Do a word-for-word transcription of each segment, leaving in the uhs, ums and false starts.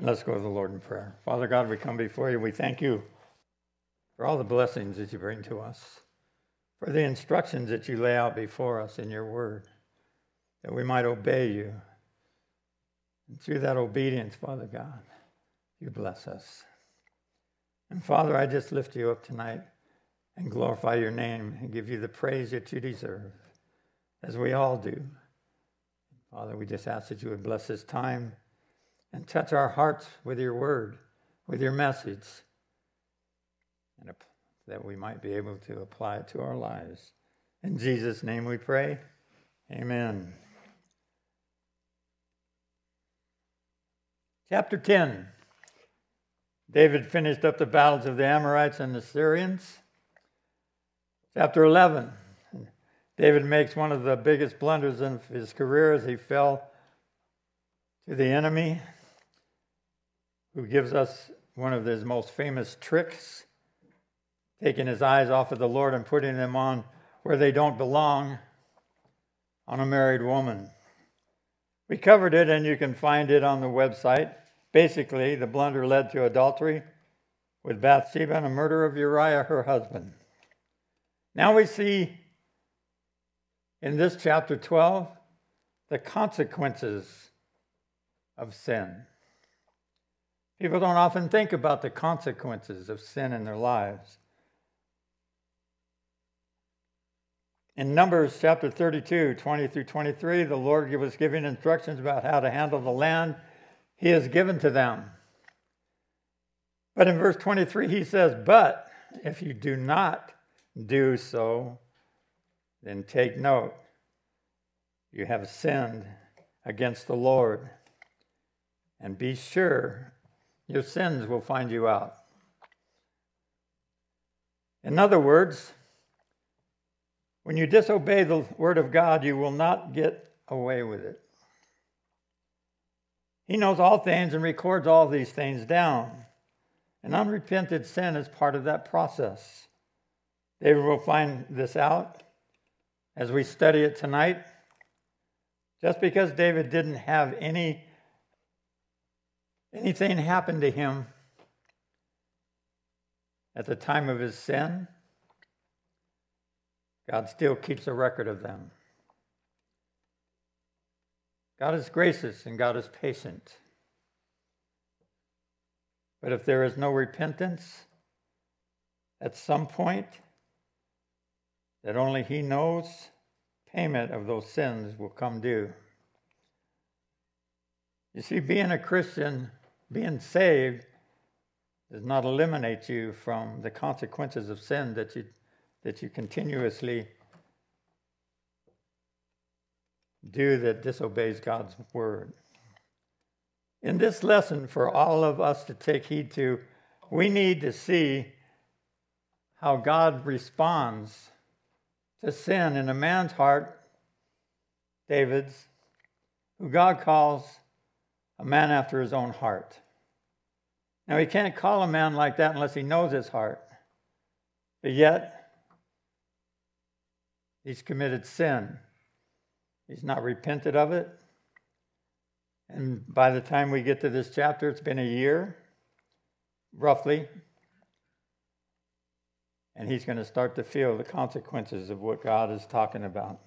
Let's go to the Lord in prayer. Father God, we come before you. We thank you for all the blessings that you bring to us, for the instructions that you lay out before us in your word, that we might obey you. And through that obedience, Father God, you bless us. And Father, I just lift you up tonight and glorify your name and give you the praise that you deserve, as we all do. Father, we just ask that you would bless this time and touch our hearts with your word, with your message, and that we might be able to apply it to our lives. In Jesus' name we pray. Amen. Chapter ten. David finished up the battles of the Amorites and the Syrians. Chapter eleven. David makes one of the biggest blunders in his career as he fell to the enemy, who gives us one of his most famous tricks, taking his eyes off of the Lord and putting them on where they don't belong, on a married woman. We covered it, and you can find it on the website. Basically, the blunder led to adultery with Bathsheba and a murder of Uriah, her husband. Now we see in this chapter twelve the consequences of sin. People don't often think about the consequences of sin in their lives. In Numbers chapter thirty-two, twenty through twenty-three, the Lord was giving instructions about how to handle the land he has given to them. But in verse twenty-three, he says, "But if you do not do so, then take note, you have sinned against the Lord, and be sure your sins will find you out." In other words, when you disobey the word of God, you will not get away with it. He knows all things and records all these things down. And unrepented sin is part of that process. David will find this out as we study it tonight. Just because David didn't have any anything happen to him at the time of his sin, God still keeps a record of them. God is gracious and God is patient. But if there is no repentance, at some point that only he knows, payment of those sins will come due. You see, being a Christian, being saved, does not eliminate you from the consequences of sin that you that you continuously do that disobeys God's word. In this lesson, for all of us to take heed to, we need to see how God responds to sin in a man's heart, David's, who God calls a man after his own heart. Now, he can't call a man like that unless he knows his heart. But yet, he's committed sin. He's not repented of it. And by the time we get to this chapter, it's been a year, roughly. And he's going to start to feel the consequences of what God is talking about.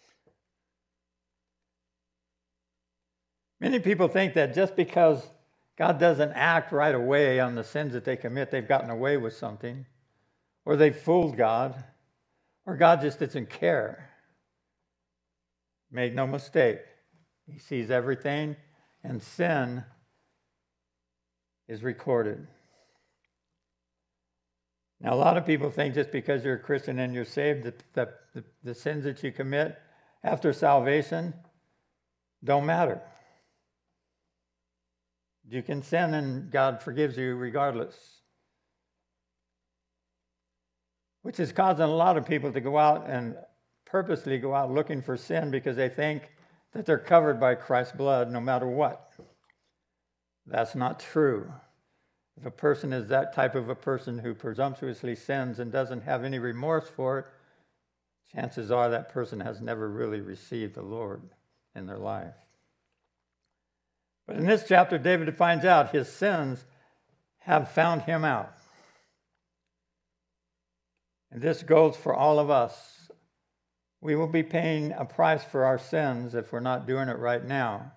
Many people think that just because God doesn't act right away on the sins that they commit, they've gotten away with something, or they've fooled God, or God just doesn't care. Make no mistake, he sees everything, and sin is recorded. Now, a lot of people think just because you're a Christian and you're saved, that the, the, the sins that you commit after salvation don't matter. You can sin and God forgives you regardless. Which is causing a lot of people to go out and purposely go out looking for sin because they think that they're covered by Christ's blood no matter what. That's not true. If a person is that type of a person who presumptuously sins and doesn't have any remorse for it, chances are that person has never really received the Lord in their life. But in this chapter, David finds out his sins have found him out. And this goes for all of us. We will be paying a price for our sins if we're not doing it right now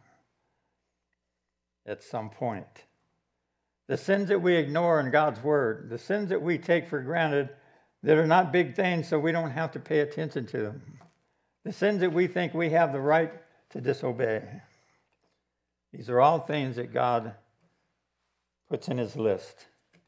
at some point. The sins that we ignore in God's word, the sins that we take for granted that are not big things so we don't have to pay attention to them, the sins that we think we have the right to disobey. These are all things that God puts in his list.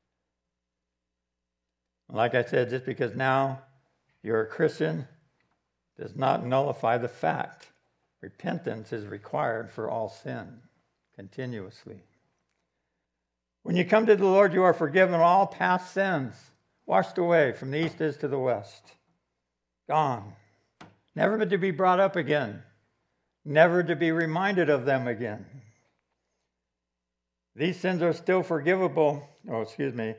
Like I said, just because now you're a Christian does not nullify the fact. Repentance is required for all sin continuously. When you come to the Lord, you are forgiven all past sins, washed away from the east is to the west, gone, never to be brought up again, never to be reminded of them again. These sins are still forgivable. Oh, excuse me.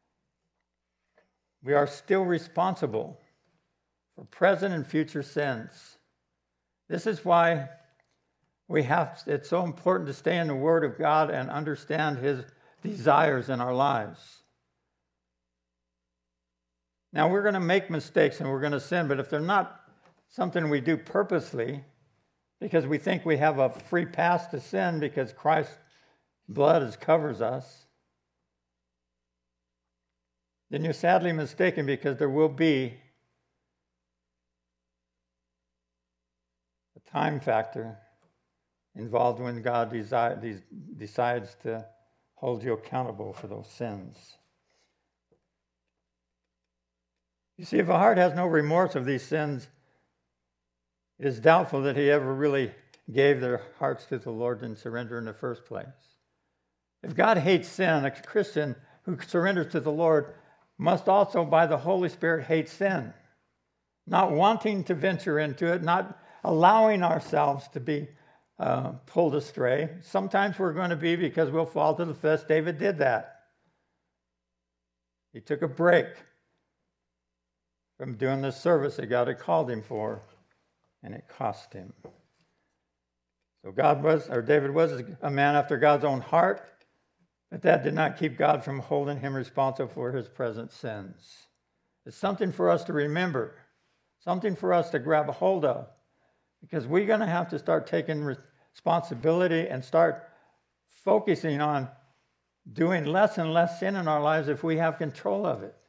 We are still responsible for present and future sins. This is why we have, it's so important to stay in the Word of God and understand his desires in our lives. Now, we're going to make mistakes and we're going to sin, but if they're not something we do purposely, because we think we have a free pass to sin because Christ's blood is, covers us, then you're sadly mistaken, because there will be a time factor involved when God desi- decides to hold you accountable for those sins. You see, if a heart has no remorse of these sins, it is doubtful that he ever really gave their hearts to the Lord and surrender in the first place. If God hates sin, a Christian who surrenders to the Lord must also, by the Holy Spirit, hate sin, not wanting to venture into it, not allowing ourselves to be uh, pulled astray. Sometimes we're going to be, because we'll fall to the fist. David did that. He took a break from doing the service that God had called him for, and it cost him. So God was, or David was a man after God's own heart, but that did not keep God from holding him responsible for his present sins. It's something for us to remember, something for us to grab a hold of, because we're going to have to start taking responsibility and start focusing on doing less and less sin in our lives if we have control of it.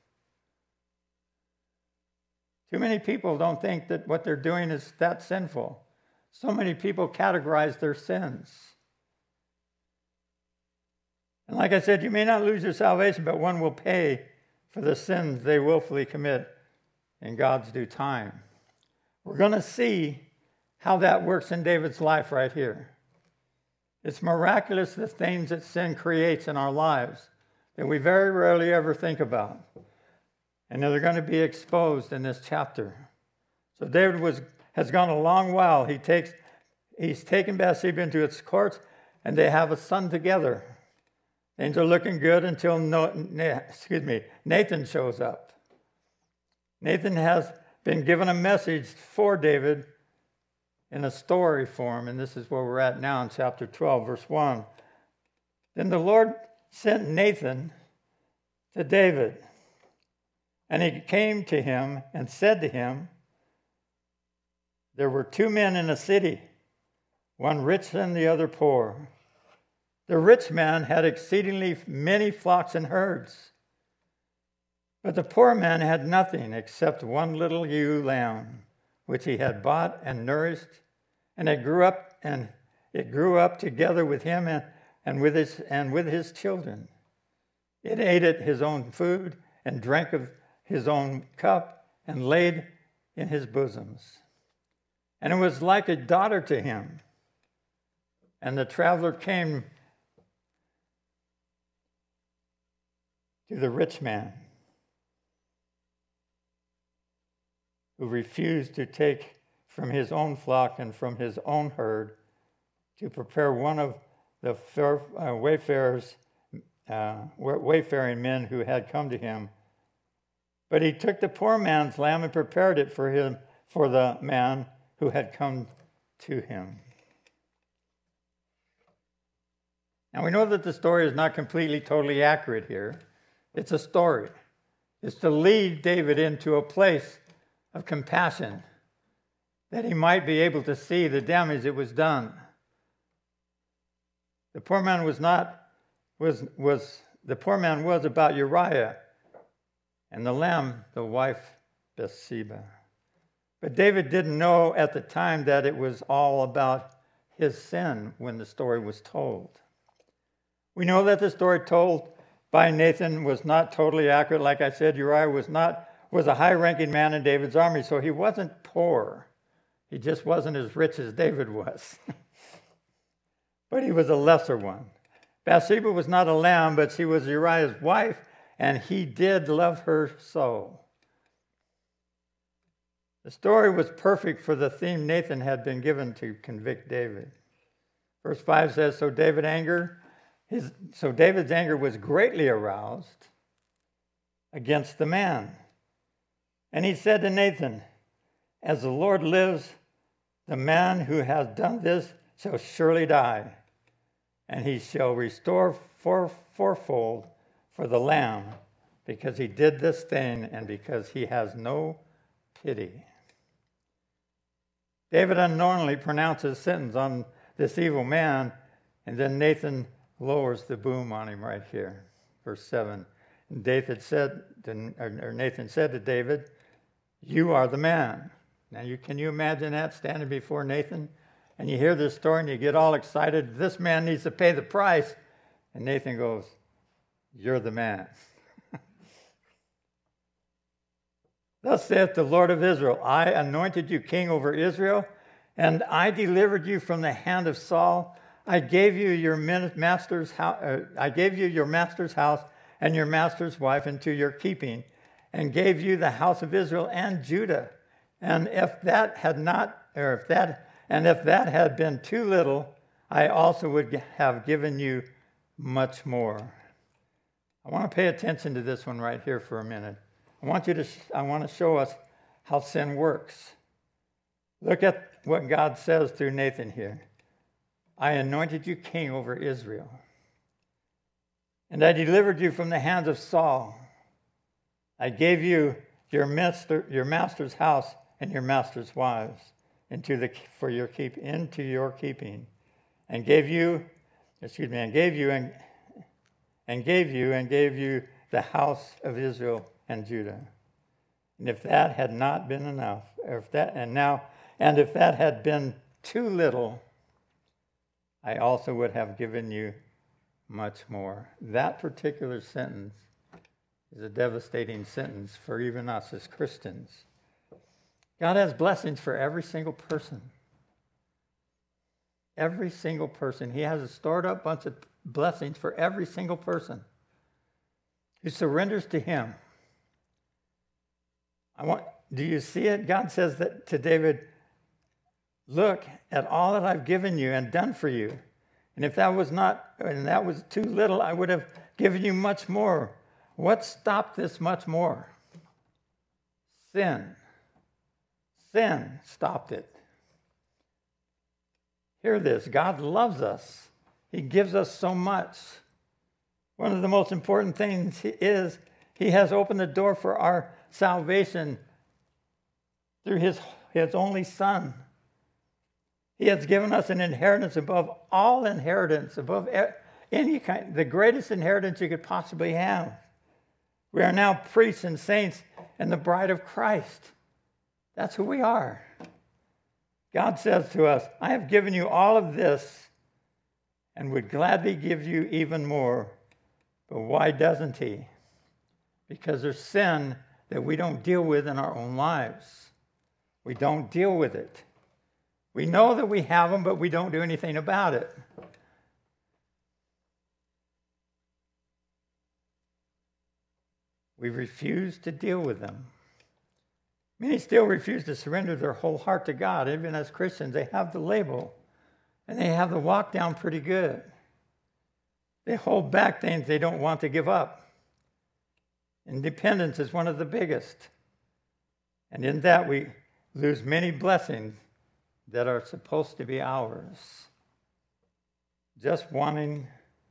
Too many people don't think that what they're doing is that sinful. So many people categorize their sins. And like I said, you may not lose your salvation, but one will pay for the sins they willfully commit in God's due time. We're going to see how that works in David's life right here. It's miraculous, the things that sin creates in our lives that we very rarely ever think about. And they're going to be exposed in this chapter. So David was has gone a long while. He takes he's taken Bathsheba into its courts, and they have a son together. Things are looking good until no, excuse me, Nathan shows up. Nathan has been given a message for David in a story form, and this is where we're at now in chapter twelve, verse one. Then the Lord sent Nathan to David, and he came to him and said to him, there were two men in a city, one rich and the other poor. The rich man had exceedingly many flocks and herds, but the poor man had nothing except one little ewe lamb, which he had bought and nourished, and it grew up and it grew up together with him and, and with his and with his children. It ate at his own food and drank of his own cup and laid in his bosoms. And it was like a daughter to him. And the traveler came to the rich man, who refused to take from his own flock and from his own herd to prepare one of the fair, uh, wayfarers, uh, wayfaring men who had come to him. But he took the poor man's lamb and prepared it for him, for the man who had come to him. Now we know that the story is not completely, totally accurate here. It's a story. It's to lead David into a place of compassion, that he might be able to see the damage that was done. The poor man was not, was, was, the poor man was about Uriah, and the lamb, the wife, Bathsheba. But David didn't know at the time that it was all about his sin when the story was told. We know that the story told by Nathan was not totally accurate. Like I said, Uriah was not was a high-ranking man in David's army, so he wasn't poor. He just wasn't as rich as David was. But he was a lesser one. Bathsheba was not a lamb, but she was Uriah's wife, and he did love her so. The story was perfect for the theme Nathan had been given to convict David. Verse five says, so David anger, his, so David's anger was greatly aroused against the man. And he said to Nathan, as the Lord lives, the man who has done this shall surely die, and he shall restore four, fourfold for the lamb, because he did this thing and because he has no pity. David unknowingly pronounces sentence on this evil man, and then Nathan lowers the boom on him right here. Verse seven. And David said, to, or Nathan said to David, you are the man. Now, you can you imagine that, standing before Nathan? And you hear this story and you get all excited. This man needs to pay the price. And Nathan goes, you're the man. Thus saith the Lord of Israel, I anointed you king over Israel, and I delivered you from the hand of Saul. I gave you your master's house, uh, I gave you your master's house and your master's wife into your keeping, and gave you the house of Israel and Judah. And if that had not, or if that, and if that had been too little, I also would have given you much more. I want to pay attention to this one right here for a minute. I want you to, I want to show us how sin works. Look at what God says through Nathan here. I anointed you king over Israel, and I delivered you from the hands of Saul. I gave you your master, your master's house and your master's wives into the for your keep into your keeping, and gave you, excuse me, and gave you and and gave you and gave you the house of Israel and Judah. And if that had not been enough, or if that and now and if that had been too little, I also would have given you much more. That particular sentence is a devastating sentence for even us as Christians. God has blessings for every single person. Every single person. He has a stored up bunch of blessings for every single person who surrenders to him. I want, do you see it? God says that to David, look at all that I've given you and done for you. And if that was not, and that was too little, I would have given you much more. What stopped this much more? Sin. Sin stopped it. Hear this. God loves us. He gives us so much. One of the most important things is he has opened the door for our salvation through his, his only Son. He has given us an inheritance above all inheritance, above any kind, the greatest inheritance you could possibly have. We are now priests and saints and the bride of Christ. That's who we are. God says to us, I have given you all of this and would gladly give you even more. But why doesn't he? Because there's sin that we don't deal with in our own lives. We don't deal with it. We know that we have them, but we don't do anything about it. We refuse to deal with them. Many still refuse to surrender their whole heart to God. Even as Christians, they have the label, and they have the walk down pretty good. They hold back things they don't want to give up. Independence is one of the biggest. And in that, we lose many blessings that are supposed to be ours. Just wanting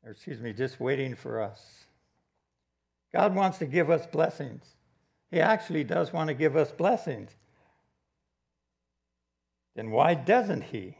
or excuse me, just waiting for us. God wants to give us blessings. He actually does want to give us blessings. Then why doesn't he?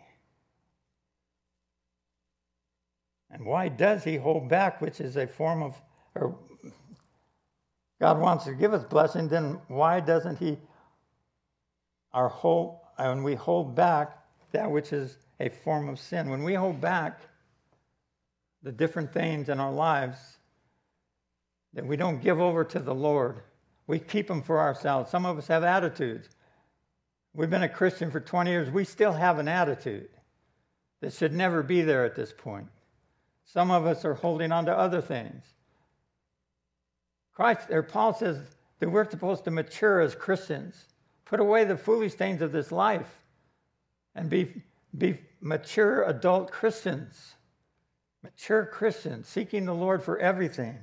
And why does he hold back, which is a form of, or God wants to give us blessing, then why doesn't he, our whole, when we hold back that which is a form of sin? When we hold back the different things in our lives that we don't give over to the Lord, we keep them for ourselves. Some of us have attitudes. We've been a Christian for twenty years. We still have an attitude that should never be there at this point. Some of us are holding on to other things. Christ, or Paul says that we're supposed to mature as Christians, put away the foolish things of this life, and be, be mature adult Christians, mature Christians, seeking the Lord for everything.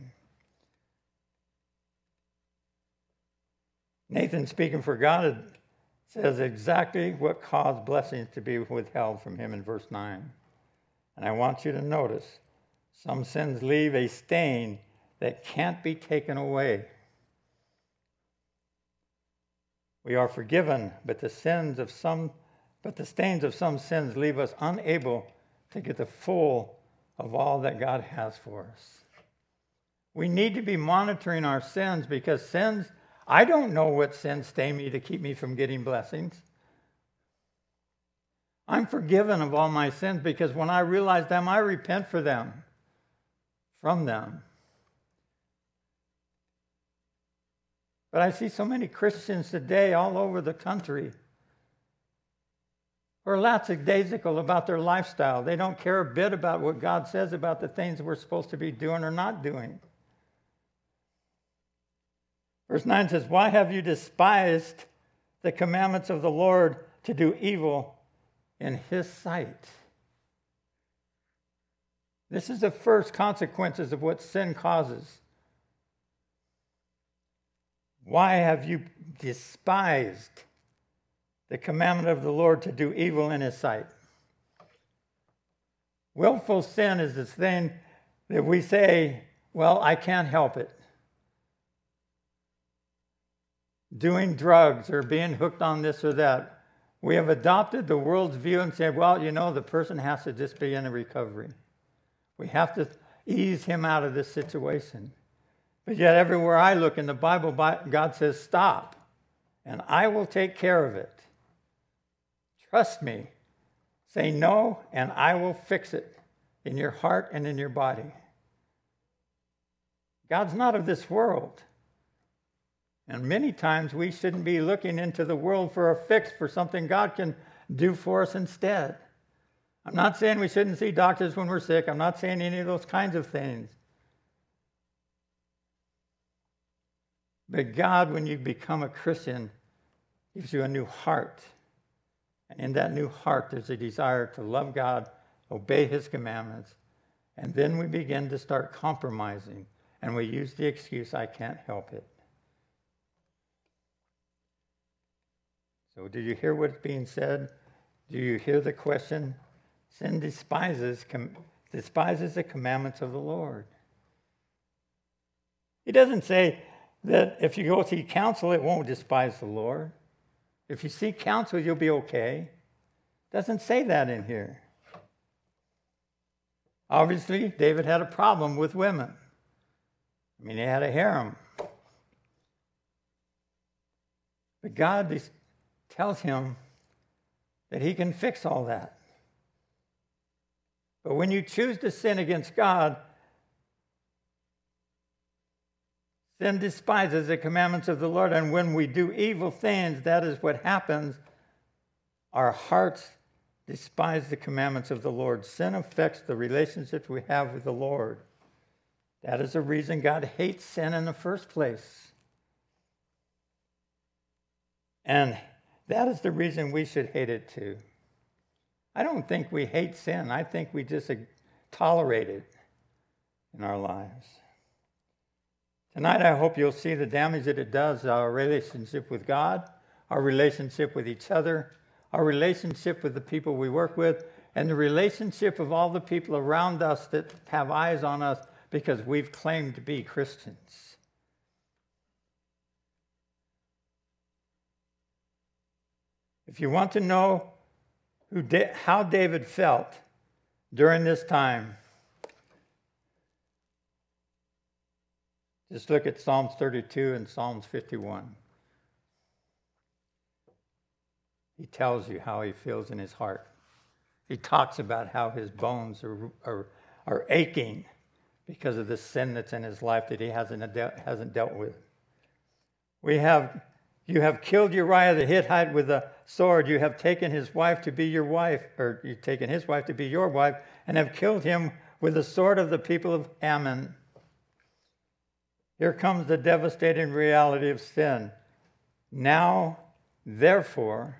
Nathan, speaking for God, says exactly what caused blessings to be withheld from him in verse nine. And I want you to notice, some sins leave a stain that can't be taken away. We are forgiven, but the sins of some, but the stains of some sins leave us unable to get the full of all that God has for us. We need to be monitoring our sins, because sins, I don't know what sins stain me to keep me from getting blessings. I'm forgiven of all my sins because when I realize them, I repent for them, from them. But I see so many Christians today all over the country who are lackadaisical about their lifestyle. They don't care a bit about what God says about the things we're supposed to be doing or not doing. Verse nine says, "Why have you despised the commandments of the Lord to do evil in his sight?" This is the first consequences of what sin causes. Why have you despised the commandment of the Lord to do evil in his sight? Willful sin is this thing that we say, well, I can't help it. Doing drugs or being hooked on this or that. We have adopted the world's view and said, well, you know, the person has to just be in a recovery. We have to ease him out of this situation. But yet everywhere I look in the Bible, God says, stop, and I will take care of it. Trust me. Say no, and I will fix it in your heart and in your body. God's not of this world. And many times we shouldn't be looking into the world for a fix for something God can do for us instead. I'm not saying we shouldn't see doctors when we're sick. I'm not saying any of those kinds of things. But God, when you become a Christian, gives you a new heart. And in that new heart, there's a desire to love God, obey his commandments. And then we begin to start compromising. And we use the excuse, I can't help it. So do you hear what's being said? Do you hear the question? Sin despises, com- despises the commandments of the Lord. He doesn't say that if you go seek counsel, it won't despise the Lord. If you seek counsel, you'll be okay. It doesn't say that in here. Obviously, David had a problem with women. I mean, he had a harem. But God tells him that he can fix all that. But when you choose to sin against God, sin despises the commandments of the Lord. And when we do evil things, that is what happens. Our hearts despise the commandments of the Lord. Sin affects the relationships we have with the Lord. That is the reason God hates sin in the first place. And that is the reason we should hate it too. I don't think we hate sin. I think we just tolerate it in our lives. Tonight, I hope you'll see the damage that it does to our relationship with God, our relationship with each other, our relationship with the people we work with, and the relationship of all the people around us that have eyes on us because we've claimed to be Christians. If you want to know who da- how David felt during this time, just look at Psalms thirty-two and Psalms fifty-one. He tells you how he feels in his heart. He talks about how his bones are, are, are aching because of the sin that's in his life that he hasn't, hasn't dealt with. We have, you have killed Uriah the Hittite with a sword. You have taken his wife to be your wife, or you've taken his wife to be your wife, and have killed him with the sword of the people of Ammon. Here comes the devastating reality of sin. Now, therefore,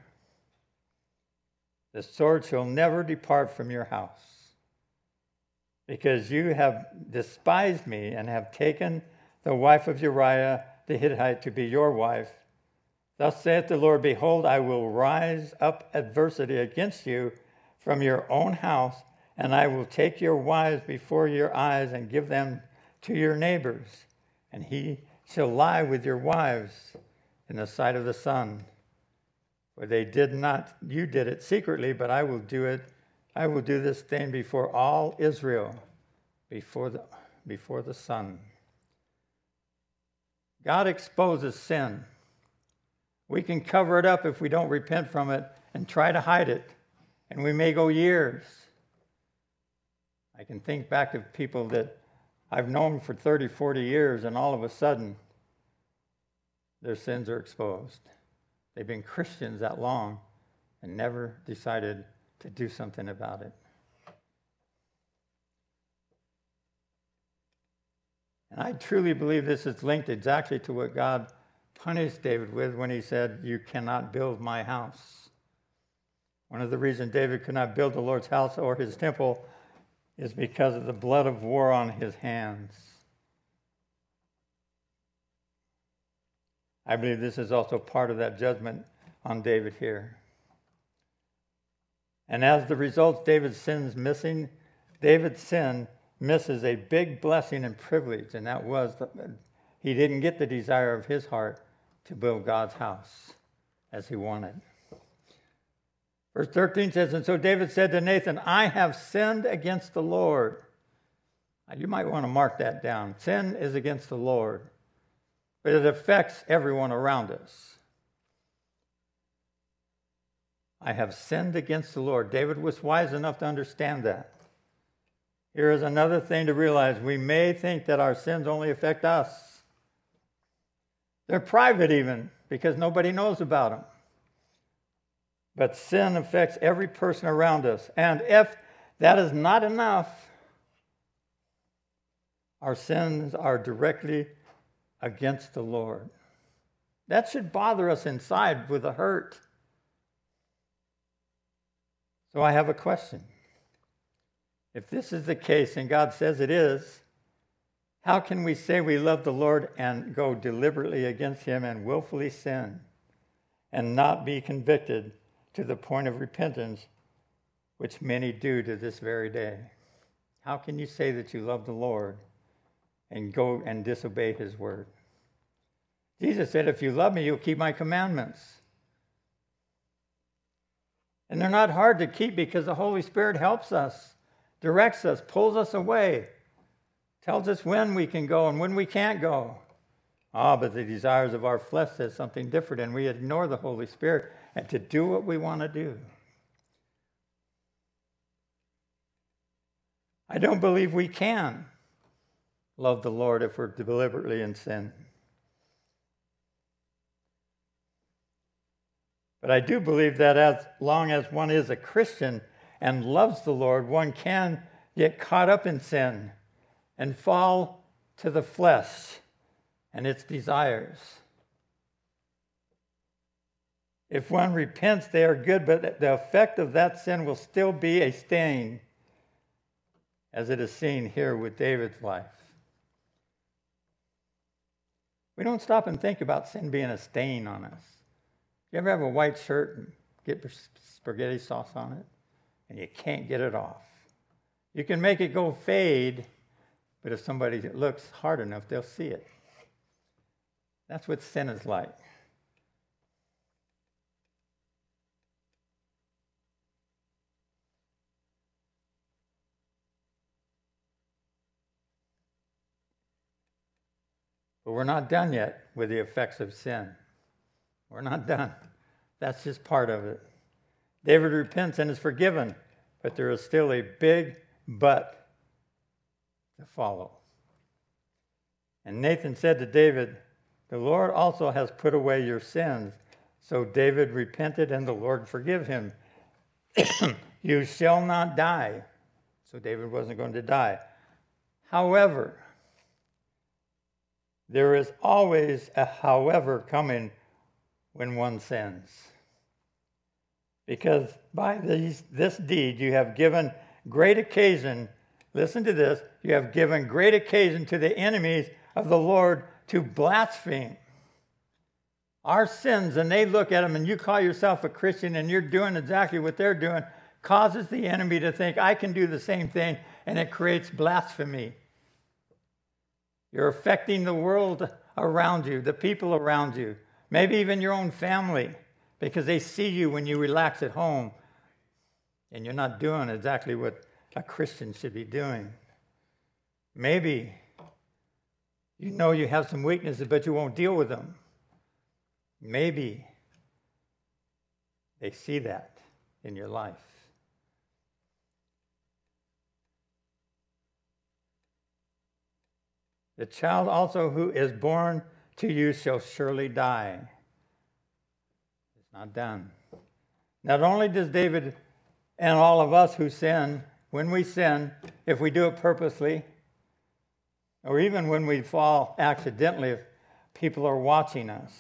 the sword shall never depart from your house, because you have despised me and have taken the wife of Uriah the Hittite to be your wife. Thus saith the Lord, behold, I will rise up adversity against you from your own house, and I will take your wives before your eyes and give them to your neighbors, and he shall lie with your wives in the sight of the sun. For they did not, you did it secretly, but I will do it. I will do this thing before all Israel, before the, before the sun. God exposes sin. We can cover it up if we don't repent from it and try to hide it. And we may go years. I can think back of people that I've known for thirty, forty years, and all of a sudden, their sins are exposed. They've been Christians that long and never decided to do something about it. And I truly believe this is linked exactly to what God punished David with when he said, you cannot build my house. One of the reasons David could not build the Lord's house or his temple is because of the blood of war on his hands. I believe this is also part of that judgment on David here. And as the result, David's sin's missing, David's sin misses a big blessing and privilege, and that was that he didn't get the desire of his heart to build God's house as he wanted. Verse thirteen says, and so David said to Nathan, I have sinned against the Lord. Now, you might want to mark that down. Sin is against the Lord, but it affects everyone around us. I have sinned against the Lord. David was wise enough to understand that. Here is another thing to realize. We may think that our sins only affect us. They're private even, because nobody knows about them. But sin affects every person around us. And if that is not enough, our sins are directly against the Lord. That should bother us inside with a hurt. So I have a question. If this is the case, and God says it is, how can we say we love the Lord and go deliberately against him and willfully sin and not be convicted to the point of repentance, which many do to this very day? How can you say that you love the Lord and go and disobey his word? Jesus said, if you love me, you'll keep my commandments. And they're not hard to keep because the Holy Spirit helps us, directs us, pulls us away, tells us when we can go and when we can't go. Ah, but the desires of our flesh says something different, and we ignore the Holy Spirit and to do what we want to do. I don't believe we can love the Lord if we're deliberately in sin. But I do believe that as long as one is a Christian and loves the Lord, one can get caught up in sin and fall to the flesh and its desires. If one repents, they are good, but the effect of that sin will still be a stain, as it is seen here with David's life. We don't stop and think about sin being a stain on us. You ever have a white shirt and get spaghetti sauce on it? and you can't get it off. You can make it go fade, but if somebody looks hard enough, they'll see it. That's what sin is like. But we're not done yet with the effects of sin. We're not done. That's just part of it. David repents and is forgiven, but there is still a big but to follow. And Nathan said to David, "The Lord also has put away your sins." So David repented, and the Lord forgave him. "You shall not die." So David wasn't going to die. However, there is always a however coming when one sins. Because by these, this deed you have given great occasion, listen to this, you have given great occasion to the enemies of the Lord to blaspheme. Our sins, and they look at them, and you call yourself a Christian and you're doing exactly what they're doing, causes the enemy to think, I can do the same thing, and it creates blasphemy. You're affecting the world around you, the people around you, maybe even your own family, because they see you when you relax at home and you're not doing exactly what a Christian should be doing. Maybe you know you have some weaknesses, but you won't deal with them. Maybe they see that in your life. The child also who is born to you shall surely die. It's not done. Not only does David and all of us who sin, when we sin, if we do it purposely, or even when we fall accidentally, if people are watching us,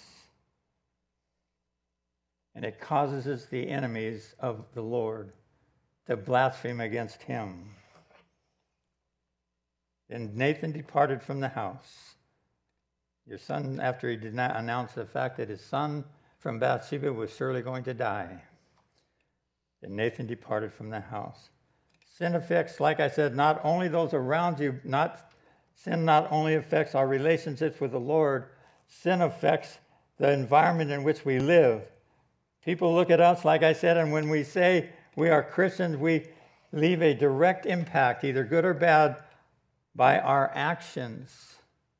and it causes the enemies of the Lord to blaspheme against him. And Nathan departed from the house. Your son, after he did not announce the fact that his son from Bathsheba was surely going to die, then Nathan departed from the house. Sin affects, like I said, not only those around you, not sin not only affects our relationships with the Lord, sin affects the environment in which we live. People look at us, like I said, and when we say we are Christians, we leave a direct impact, either good or bad, by our actions.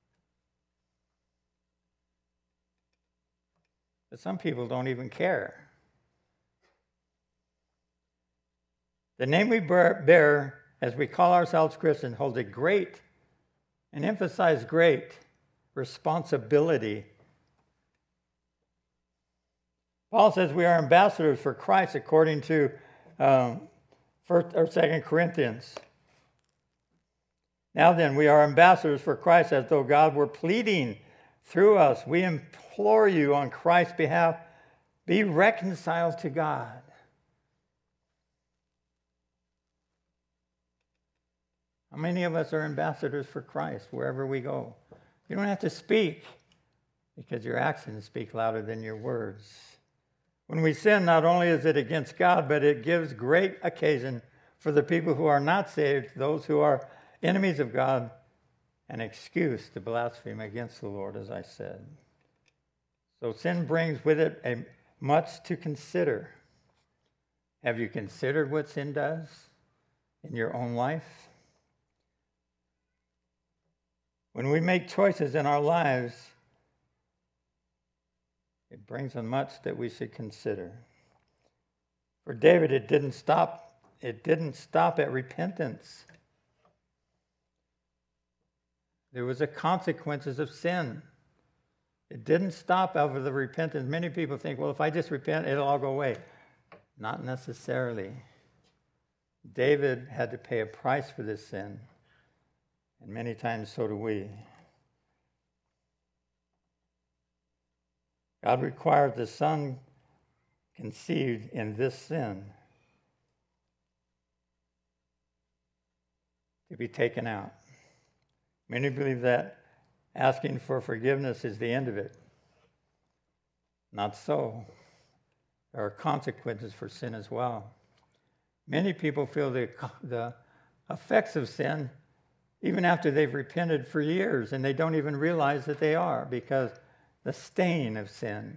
But some people don't even care. The name we bear, as we call ourselves Christians, holds a great, and emphasize great, responsibility. Paul says we are ambassadors for Christ according to um, First or Second Corinthians. Now then, we are ambassadors for Christ as though God were pleading through us. We implore you on Christ's behalf, be reconciled to God. How many of us are ambassadors for Christ wherever we go? You don't have to speak because your actions speak louder than your words. When we sin, not only is it against God, but it gives great occasion for the people who are not saved, those who are enemies of God, an excuse to blaspheme against the Lord, as I said. So sin brings with it a much to consider. Have you considered what sin does in your own life? When we make choices in our lives, it brings on much that we should consider. For David, it didn't stop. It didn't stop at repentance. There was the consequences of sin. It didn't stop over the repentance. Many people think, well, if I just repent, it'll all go away. Not necessarily. David had to pay a price for this sin, and many times so do we. God required the son conceived in this sin to be taken out. Many believe that asking for forgiveness is the end of it. Not so. There are consequences for sin as well. Many people feel the, the effects of sin even after they've repented for years, and they don't even realize that they are, because the stain of sin.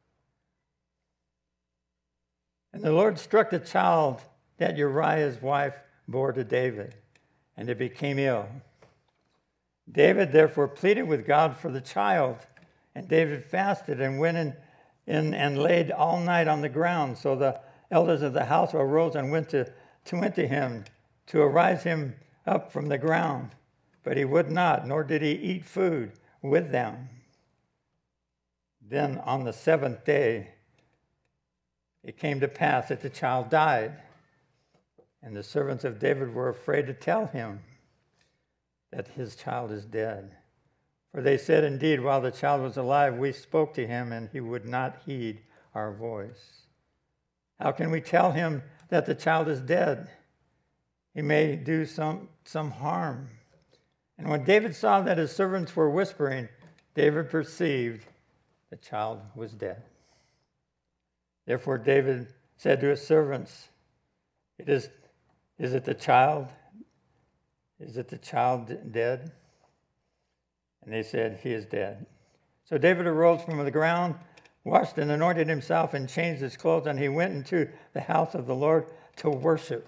And the Lord struck the child that Uriah's wife bore to David, and it became ill. David therefore pleaded with God for the child, and David fasted and went in, in and laid all night on the ground. So the elders of the house arose and went to, to went to him to arise him up from the ground. But he would not, nor did he eat food with them. Then on the seventh day, it came to pass that the child died, and the servants of David were afraid to tell him that his child is dead. For they said, indeed, while the child was alive, we spoke to him, and he would not heed our voice. How can we tell him that the child is dead? He may do some, some harm. And when David saw that his servants were whispering, David perceived the child was dead. Therefore David said to his servants, It is, is it the child? Is it the child dead? And they said, He is dead. So David arose from the ground, washed and anointed himself, and changed his clothes, and he went into the house of the Lord to worship.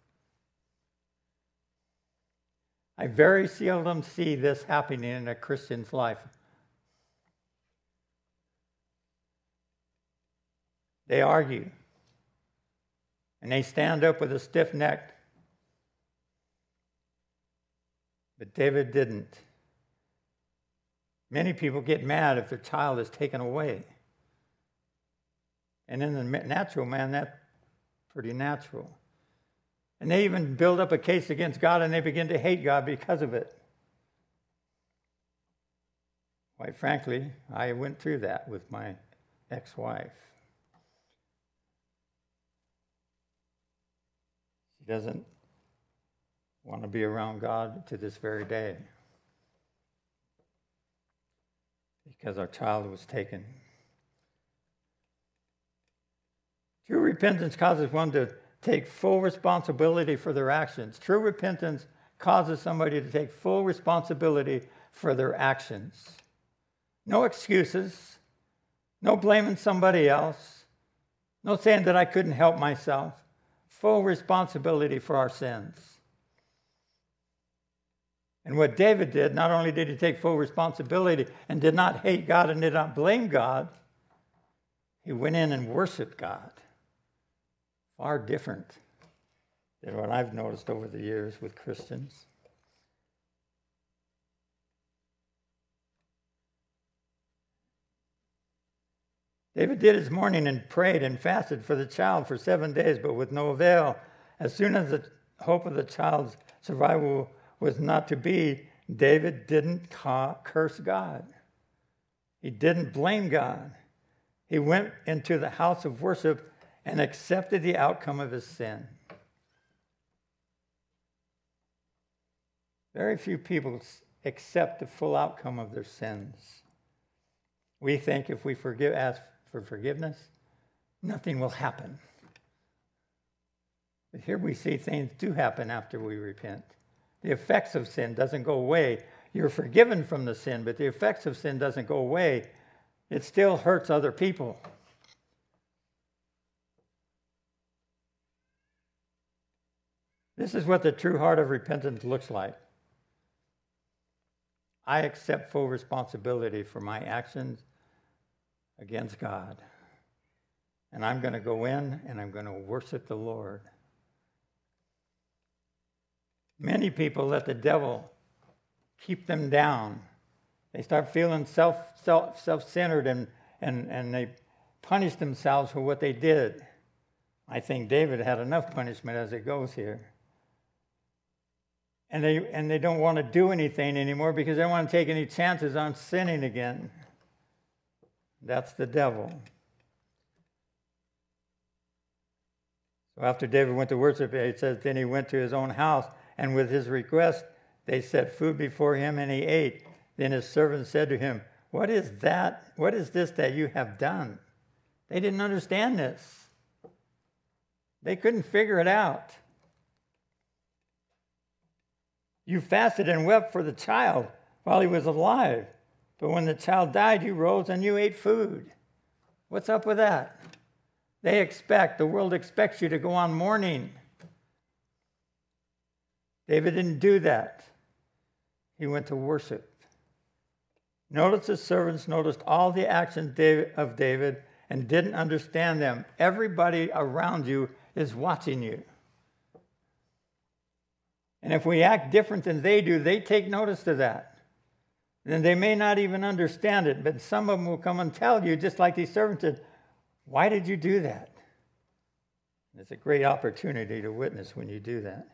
I very seldom see this happening in a Christian's life. They argue, and they stand up with a stiff neck. But David didn't. Many people get mad if their child is taken away. And in the natural man, that's pretty natural. And they even build up a case against God, and they begin to hate God because of it. Quite frankly, I went through that with my ex-wife. She doesn't want to be around God to this very day because our child was taken. True repentance causes one to take full responsibility for their actions. True repentance causes somebody to take full responsibility for their actions. No excuses, no blaming somebody else, no saying that I couldn't help myself. Full responsibility for our sins. And what David did, not only did he take full responsibility and did not hate God and did not blame God, he went in and worshiped God. Far different than what I've noticed over the years with Christians. David did his mourning and prayed and fasted for the child for seven days, but with no avail. As soon as the hope of the child's survival was not to be, David didn't curse God. He didn't blame God. He went into the house of worship and accepted the outcome of his sin. Very few people accept the full outcome of their sins. We think if we forgive, ask for forgiveness, nothing will happen. But here we see things do happen after we repent. The effects of sin doesn't go away. You're forgiven from the sin, but the effects of sin doesn't go away. It still hurts other people. This is what the true heart of repentance looks like. I accept full responsibility for my actions against God. And I'm going to go in and I'm going to worship the Lord. Many people let the devil keep them down. They start feeling self, self, self-centered and, and, and they punish themselves for what they did. I think David had enough punishment as it goes here. And they and they don't want to do anything anymore because they don't want to take any chances on sinning again. That's the devil. So after David went to worship, it says, then he went to his own house, and with his request, they set food before him, and he ate. Then his servants said to him, what is that? What is this that you have done? They didn't understand this. They couldn't figure it out. You fasted and wept for the child while he was alive. But when the child died, you rose and you ate food. What's up with that? They expect, the world expects you to go on mourning. David didn't do that. He went to worship. Notice the servants noticed all the actions of David and didn't understand them. Everybody around you is watching you. And if we act different than they do, they take notice of that. And they may not even understand it, but some of them will come and tell you, just like these servants did, why did you do that? It's a great opportunity to witness when you do that.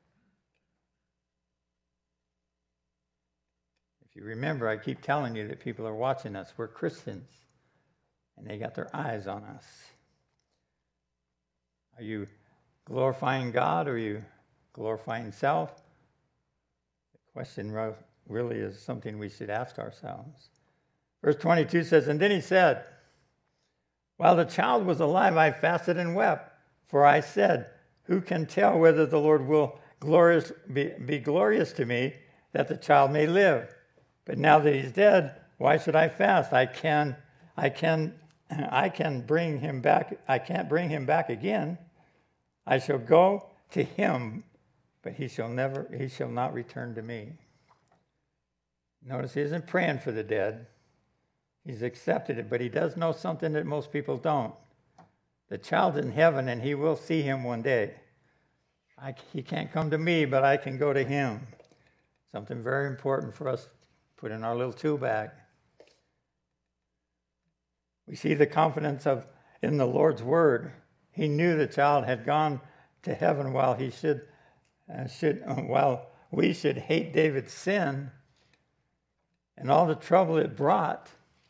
If you remember, I keep telling you that people are watching us. We're Christians, and they got their eyes on us. Are you glorifying God, or are you glorifying self? The question really is something we should ask ourselves. Verse twenty-two says, and then he said, while the child was alive, I fasted and wept, for I said, who can tell whether the Lord will glorious, be, be glorious to me, that the child may live? But now that he's dead, why should I fast? I can, I can, I can bring him back. I can't bring him back again. I shall go to him, but he shall never, he shall not return to me. Notice he isn't praying for the dead. He's accepted it, but he does know something that most people don't. The child's in heaven, and he will see him one day. I, he can't come to me, but I can go to him. Something very important for us to put in our little tool bag. We see the confidence of in the Lord's word. He knew the child had gone to heaven while he should, uh, should uh, while we should hate David's sin and all the trouble it brought.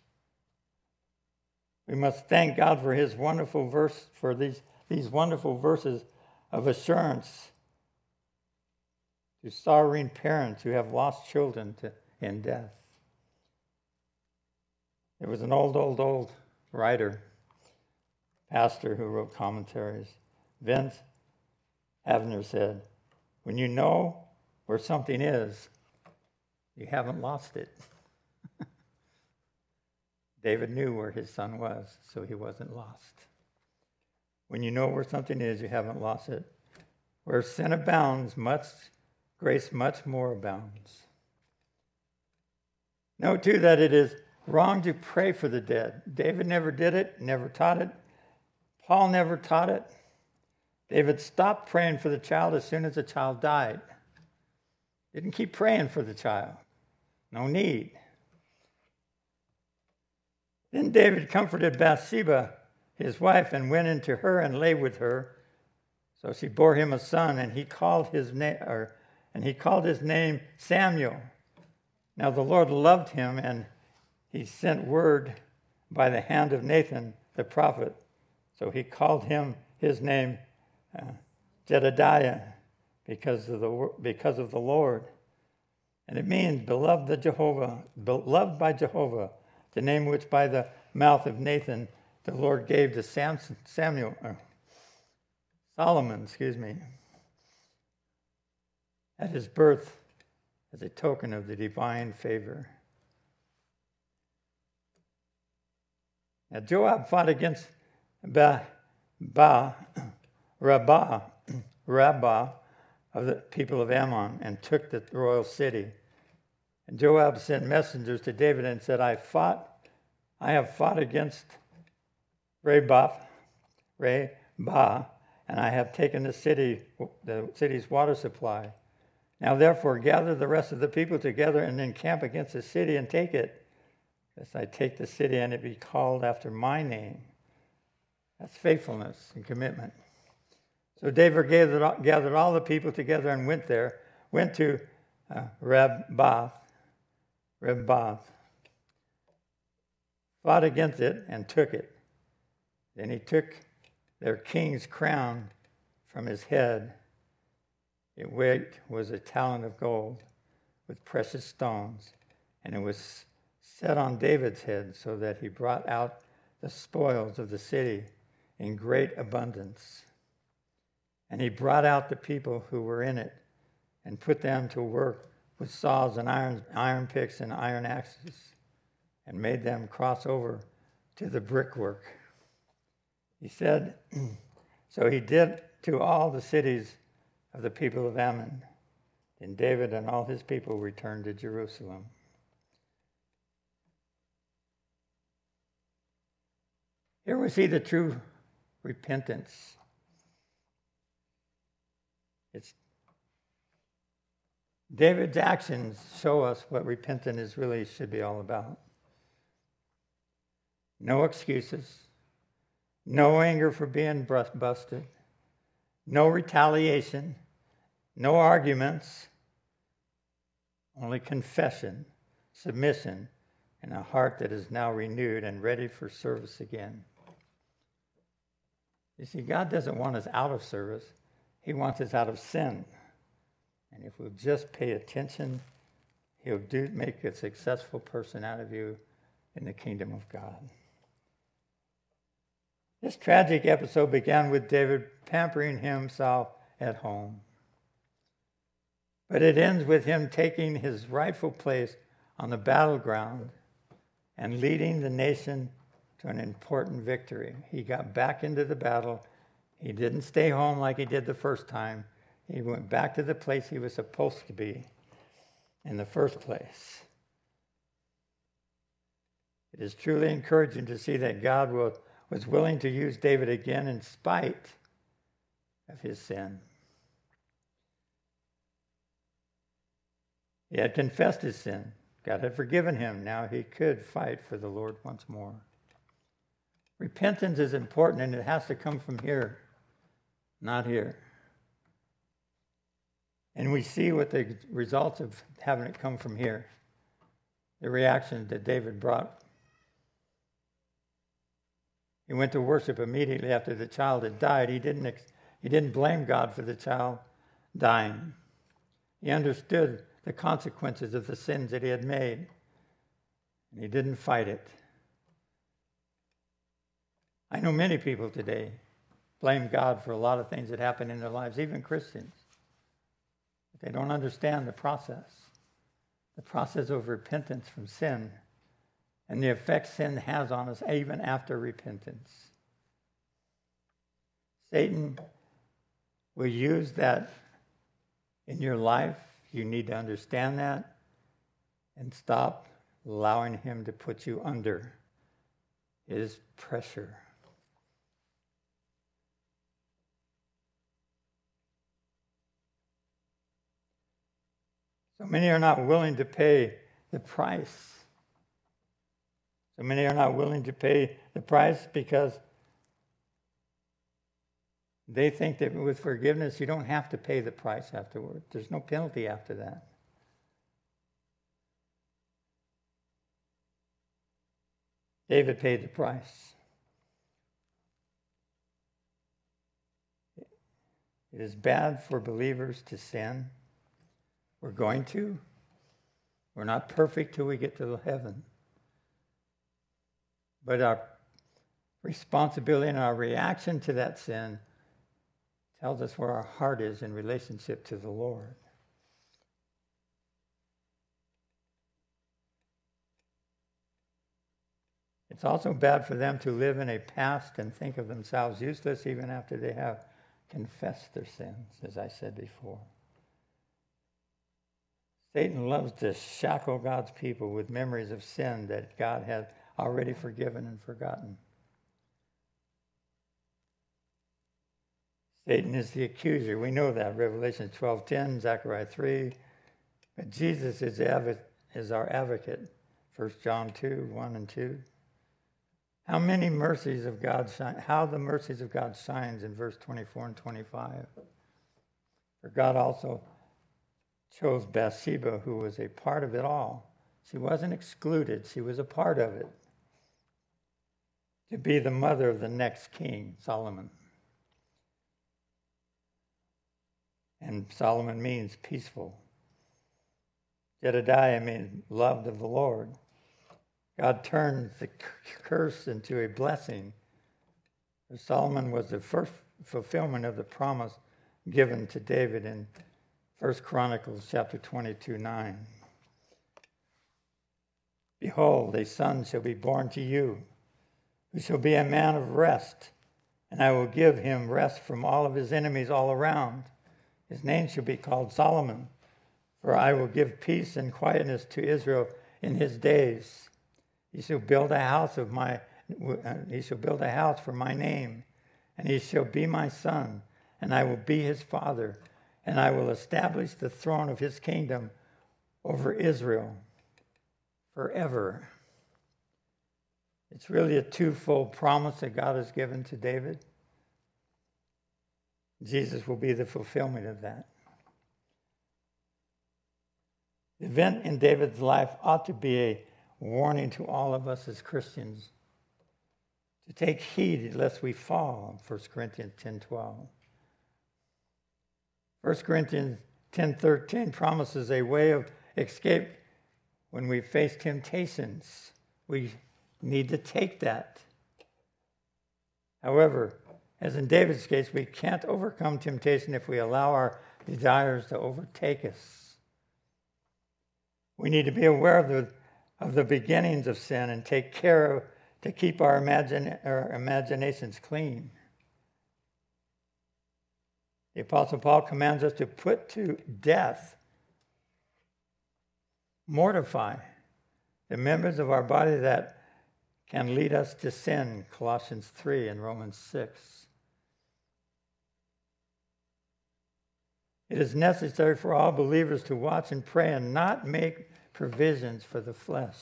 We must thank God for his wonderful verse, for these, these wonderful verses of assurance to sorrowing parents who have lost children to, in death. There was an old, old, old writer, pastor who wrote commentaries. Vince Havner said, when you know where something is, you haven't lost it. David knew where his son was, so he wasn't lost. When you know where something is, you haven't lost it. Where sin abounds, much grace much more abounds. Note, too, that it is wrong to pray for the dead. David never did it, never taught it. Paul never taught it. David stopped praying for the child as soon as the child died. Didn't keep praying for the child. No need. Then David comforted Bathsheba, his wife, and went into her and lay with her. So she bore him a son, and he called his name, or and he called his name Samuel. Now the Lord loved him, and he sent word by the hand of Nathan the prophet. So he called him his name uh, Jedediah, because of the because of the Lord, and it means beloved of Jehovah, beloved by Jehovah. The name which by the mouth of Nathan the Lord gave to Samson, Samuel, or Solomon, excuse me, at his birth as a token of the divine favor. Now Joab fought against Ba, ba Rabbah, Rabbah of the people of Ammon and took the royal city. And Joab sent messengers to David and said, I fought, I have fought against Rabbah, Rabbah, and I have taken the city, the city's water supply. Now therefore gather the rest of the people together and encamp against the city and take it, lest I take the city and it be called after my name. That's faithfulness and commitment. So David gathered, gathered all the people together and went there, went to uh, Rabbah, Rabbah, fought against it and took it. Then he took their king's crown from his head. Its weight was a talent of gold with precious stones, and it was set on David's head so that he brought out the spoils of the city in great abundance. And he brought out the people who were in it and put them to work with saws and iron, iron picks and iron axes, and made them cross over to the brickwork. He said, so he did to all the cities of the people of Ammon. And David and all his people returned to Jerusalem. Here we see the true repentance. It's David's actions show us what repentance really should be all about. No excuses, no anger for being busted, no retaliation, no arguments, only confession, submission, and a heart that is now renewed and ready for service again. You see, God doesn't want us out of service. He wants us out of sin. And if we'll just pay attention, he'll do make a successful person out of you in the kingdom of God. This tragic episode began with David pampering himself at home. But it ends with him taking his rightful place on the battleground and leading the nation to an important victory. He got back into the battle. He didn't stay home like he did the first time. He went back to the place he was supposed to be in the first place. It is truly encouraging to see that God will, was willing to use David again in spite of his sin. He had confessed his sin. God had forgiven him. Now he could fight for the Lord once more. Repentance is important, and it has to come from here, not here. And we see what the results of having it come from here, the reaction that David brought. He went to worship immediately after the child had died. He didn't, he didn't blame God for the child dying. He understood the consequences of the sins that he had made, and he didn't fight it. I know many people today blame God for a lot of things that happen in their lives, even Christians. They don't understand the process, the process of repentance from sin and the effect sin has on us even after repentance. Satan will use that in your life. You need to understand that and stop allowing him to put you under his pressure. So many are not willing to pay the price. So many are not willing to pay the price because they think that with forgiveness, you don't have to pay the price afterward. There's no penalty after that. David paid the price. It is bad for believers to sin. We're going to. We're not perfect till we get to heaven. But our responsibility and our reaction to that sin tells us where our heart is in relationship to the Lord. It's also bad for them to live in a past and think of themselves useless even after they have confessed their sins, as I said before. Satan loves to shackle God's people with memories of sin that God has already forgiven and forgotten. Satan is the accuser. We know that. Revelation twelve ten, Zechariah three. But Jesus is, the, is our advocate. First John two, one and two. How many mercies of God shine, how the mercies of God shines in verse twenty-four and twenty-five. For God also chose Bathsheba, who was a part of it all. She wasn't excluded. She was a part of it. To be the mother of the next king, Solomon. And Solomon means peaceful. Jedediah means loved of the Lord. God turned the curse into a blessing. Solomon was the first fulfillment of the promise given to David in First Chronicles chapter twenty-two, nine. Behold, a son shall be born to you, who shall be a man of rest, and I will give him rest from all of his enemies all around. His name shall be called Solomon, for I will give peace and quietness to Israel in his days. He shall build a house of my, he shall build a house for my name, and he shall be my son, and I will be his father, and I will establish the throne of his kingdom over Israel forever. It's really a twofold promise that God has given to David. Jesus will be the fulfillment of that. The event in David's life ought to be a warning to all of us as Christians to take heed lest we fall, First Corinthians ten twelve. First Corinthians ten thirteen promises a way of escape when we face temptations. We need to take that. However, as in David's case, we can't overcome temptation if we allow our desires to overtake us. We need to be aware of the, of the beginnings of sin and take care of, to keep our, imagine, our imaginations clean. The Apostle Paul commands us to put to death, mortify the members of our body that can lead us to sin, Colossians three and Romans six. It is necessary for all believers to watch and pray and not make provisions for the flesh.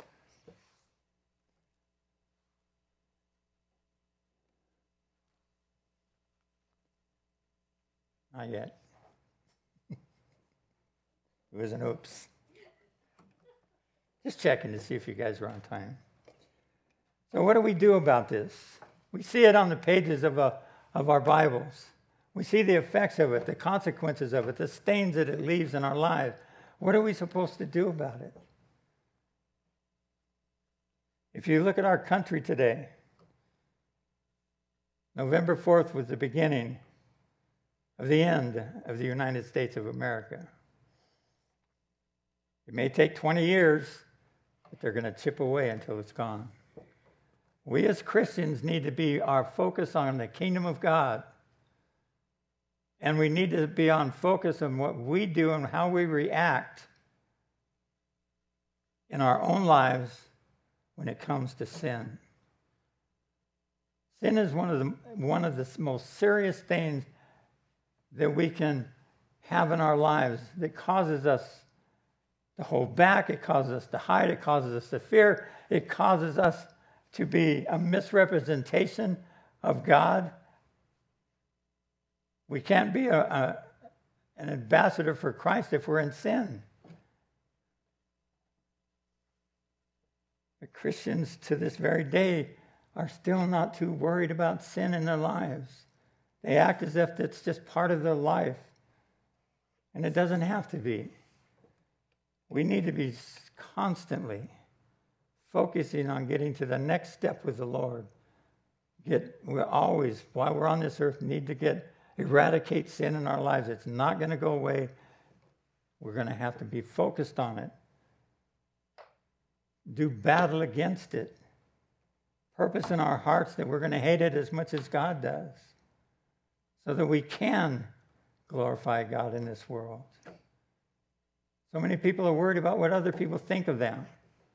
Not yet. It was an oops. Just checking to see if you guys were on time. So what do we do about this? We see it on the pages of, a, of our Bibles. We see the effects of it, the consequences of it, the stains that it leaves in our lives. What are we supposed to do about it? If you look at our country today, November fourth was the beginning of the end of the United States of America. It may take twenty years, but they're going to chip away until it's gone. We as Christians need to be our focus on the kingdom of God. And we need to be on focus on what we do and how we react in our own lives when it comes to sin. Sin is one of the one of the most serious things that we can have in our lives that causes us to hold back, it causes us to hide, it causes us to fear, it causes us to be a misrepresentation of God. We can't be a, a, an ambassador for Christ if we're in sin. But Christians to this very day are still not too worried about sin in their lives. They act as if it's just part of their life. And it doesn't have to be. We need to be constantly focusing on getting to the next step with the Lord. Get, we always, while we're on this earth, need to get eradicate sin in our lives. It's not going to go away. We're going to have to be focused on it. Do battle against it. Purpose in our hearts that we're going to hate it as much as God does, so that we can glorify God in this world. So many people are worried about what other people think of them.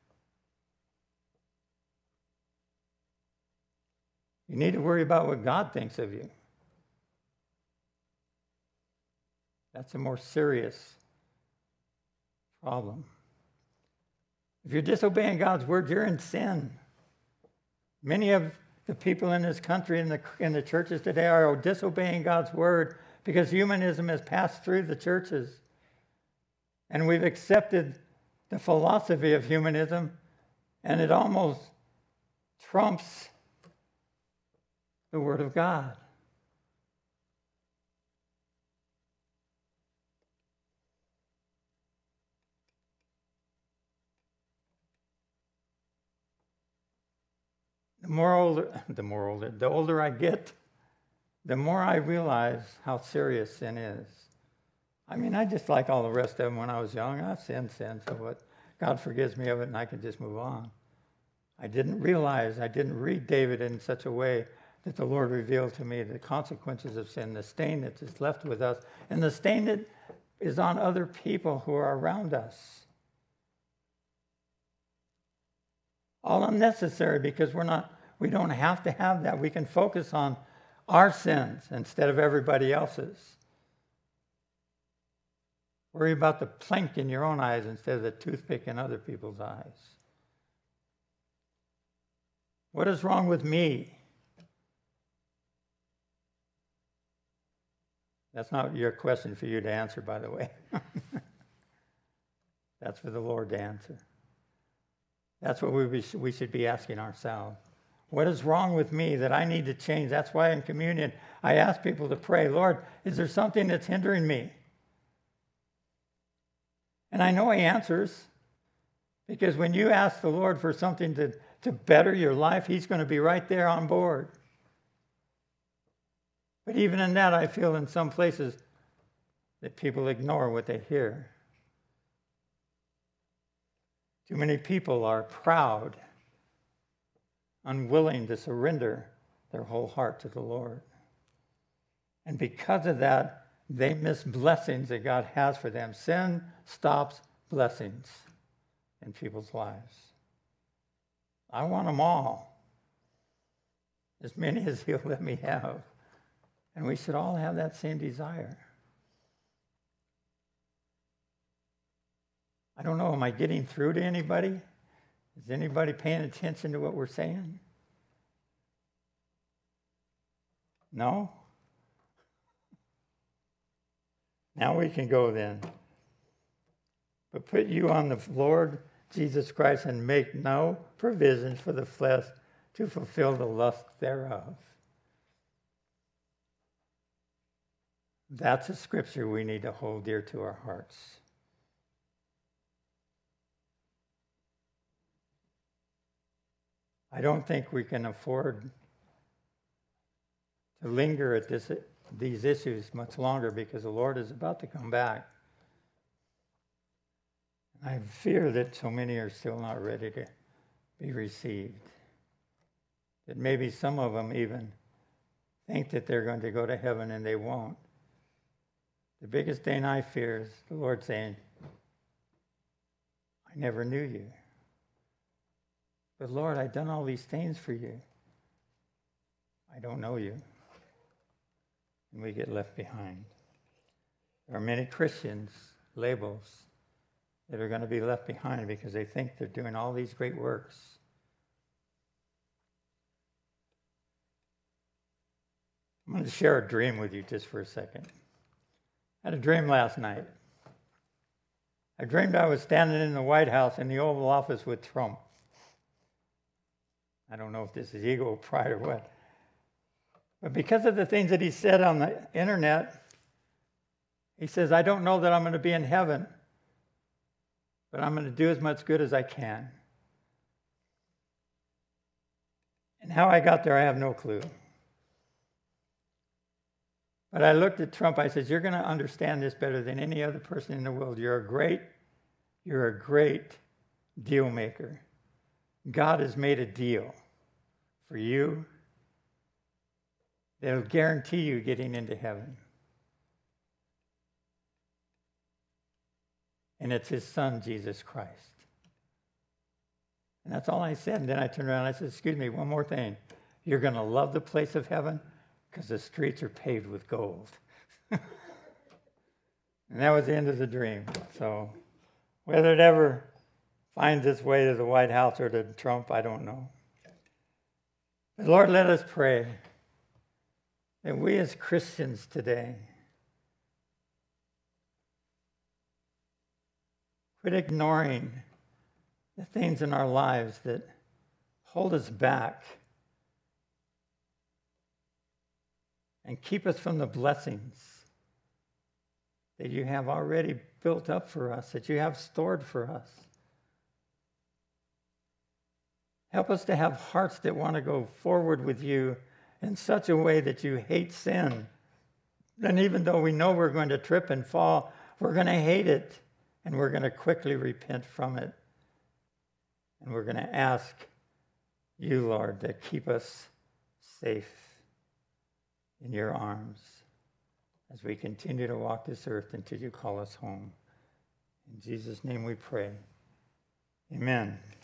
You need to worry about what God thinks of you. That's a more serious problem. If you're disobeying God's word, you're in sin. Many of the people in this country, in the, in the churches today, are disobeying God's word because humanism has passed through the churches. And we've accepted the philosophy of humanism, and it almost trumps the word of God. The more older, the more older, the older I get, the more I realize how serious sin is. I mean, I just like all the rest of them when I was young. I sinned, sin, so what? God forgives me of it and I can just move on. I didn't realize, I didn't read David in such a way that the Lord revealed to me the consequences of sin, the stain that is left with us, and the stain that is on other people who are around us. All unnecessary because we're not, we don't have to have that. We can focus on our sins instead of everybody else's. Worry about the plank in your own eyes instead of the toothpick in other people's eyes. What is wrong with me? That's not your question for you to answer, by the way. That's for the Lord to answer. That's what we, we should be asking ourselves. What is wrong with me that I need to change? That's why in communion, I ask people to pray, Lord, is there something that's hindering me? And I know he answers, because when you ask the Lord for something to, to better your life, he's going to be right there on board. But even in that, I feel in some places that people ignore what they hear. Too many people are proud, unwilling to surrender their whole heart to the Lord. And because of that, they miss blessings that God has for them. Sin stops blessings in people's lives. I want them all, as many as he'll let me have. And we should all have that same desire. I don't know, am I getting through to anybody? Is anybody paying attention to what we're saying? No? Now we can go then. But put you on the Lord Jesus Christ and make no provisions for the flesh to fulfill the lust thereof. That's a scripture we need to hold dear to our hearts. I don't think we can afford to linger at this, these issues much longer because the Lord is about to come back. I fear that so many are still not ready to be received. That maybe some of them even think that they're going to go to heaven and they won't. The biggest thing I fear is the Lord saying, I never knew you. But Lord, I've done all these things for you. I don't know you. And we get left behind. There are many Christians, labels, that are going to be left behind because they think they're doing all these great works. I'm going to share a dream with you just for a second. I had a dream last night. I dreamed I was standing in the White House in the Oval Office with Trump. I don't know if this is ego or pride or what. But because of the things that he said on the internet, he says, I don't know that I'm going to be in heaven, but I'm going to do as much good as I can. And how I got there, I have no clue. But I looked at Trump, I said, you're going to understand this better than any other person in the world. You're a great, you're a great deal maker. God has made a deal for you that'll guarantee you getting into heaven. And it's his son, Jesus Christ. And that's all I said. And then I turned around and I said, excuse me, one more thing. You're going to love the place of heaven because the streets are paved with gold. And that was the end of the dream. So whether it ever finds its way to the White House or to Trump, I don't know. But Lord, let us pray that we as Christians today quit ignoring the things in our lives that hold us back and keep us from the blessings that you have already built up for us, that you have stored for us. Help us to have hearts that want to go forward with you in such a way that you hate sin. And even though we know we're going to trip and fall, we're going to hate it, and we're going to quickly repent from it. And we're going to ask you, Lord, to keep us safe in your arms as we continue to walk this earth until you call us home. In Jesus' name we pray. Amen.